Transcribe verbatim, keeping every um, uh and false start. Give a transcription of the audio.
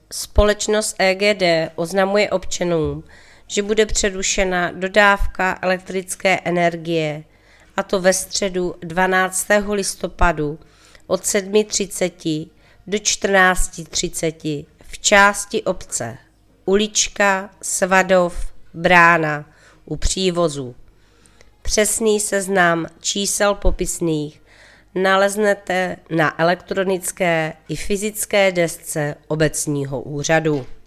Společnost E G D oznamuje občanům, že bude přerušena dodávka elektrické energie, a to ve středu dvanáctého listopadu od sedm třicet do čtrnáct třicet v části obce Ulička, Svadov, Brána u přívozu. Přesný seznam čísel popisných naleznete na elektronické i fyzické desce obecního úřadu.